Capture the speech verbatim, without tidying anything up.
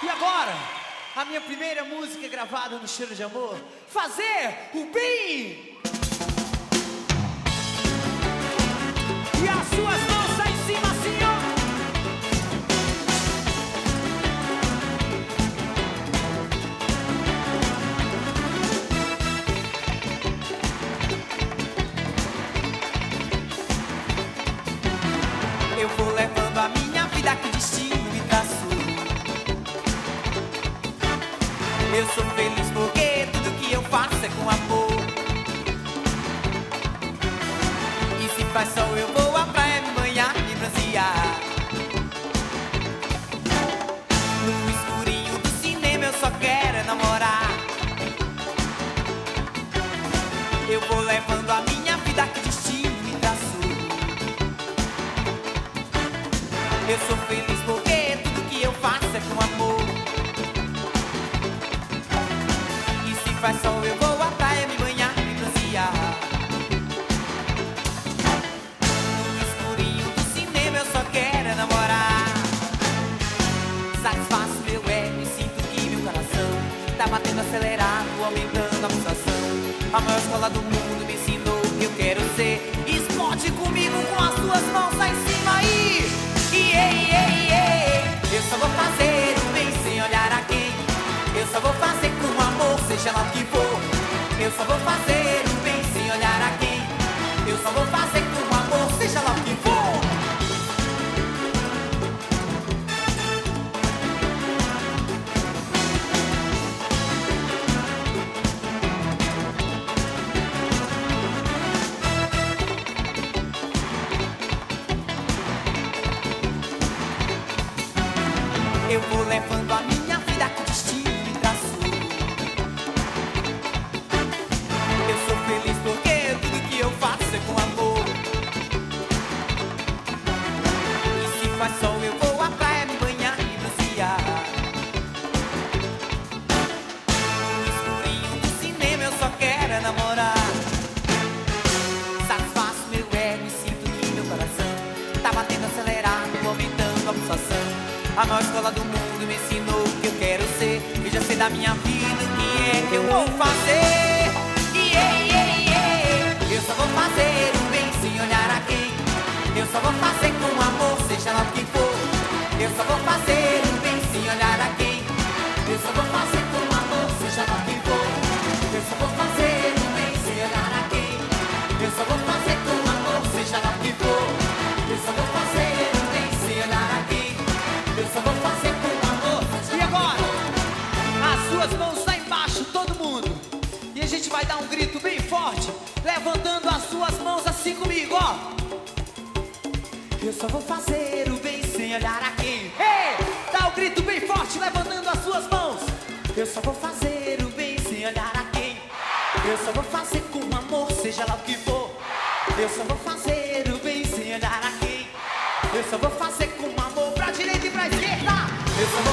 E agora, a minha primeira música gravada no Cheiro de Amor, Fazer o Bem. E as suas mãos lá em cima assim, ó. Eu vou levando a minha vida que o destino me traçou. Eu sou feliz porque tudo que eu faço é com amor. E se faz sol eu vou à praia me banhar, me bronzear. No escurinho do cinema eu só quero é namorar. Eu vou levando a minha vida que o destino me traçou. Eu sou feliz porque tudo que eu faço é com amor. E se faz sol eu vou à praia me banhar, me bronzear. No escurinho do cinema eu só quero é namorar. Satisfaço meu ego e sinto que meu coração tá batendo acelerado, aumentando a pulsação. A maior escola do mundo me ensinou o que eu quero ser. Explode comigo com as suas mãos lá em cima aí. Ei, ei, ei. Eu só vou fazer o bem sem olhar a quem. Eu só vou fazer com amor, seja lá o que for. Eu só vou fazer o bem sem olhar a quem. Eu só vou fazer com amor, seja lá o que for. Eu vou levando a minha vida que o destino me traçou. Eu sou feliz porque tudo que eu faço é com amor. E se faz sol eu vou à praia me banhar e bronzear. No escurinho do cinema eu só quero é namorar. Satisfaço meu ego e sinto que meu coração tá batendo acelerado, aumentando a pulsação. A maior escola do mundo me ensinou o que eu quero ser. Eu já sei da minha vida o que é que eu vou fazer. E ei, ei, ei. Eu só vou fazer o bem sem olhar a quem. Eu só vou fazer com amor, seja lá o que for. Eu só vou fazer o bem sem olhar a quem. Eu só vou fazer com amor, seja lá o que for. Eu só vou fazer o bem sem olhar a quem. Eu só vou fazer com amor, seja lá o que for. Eu só vou fazer o bem sem olhar a quem. Eu só vou fazer com amor. E agora, as suas mãos lá embaixo, todo mundo. E a gente vai dar um grito bem forte, levantando as suas mãos assim comigo, ó. Eu só vou fazer o bem sem olhar a quem. Ei, dá um grito bem forte, levantando as suas mãos. Eu só vou fazer o bem sem olhar a quem. Eu só vou fazer com amor, seja lá o que for. Eu só vou fazer o bem sem olhar a quem. Eu só vou fazer com amor, pra direita e pra esquerda. Eu só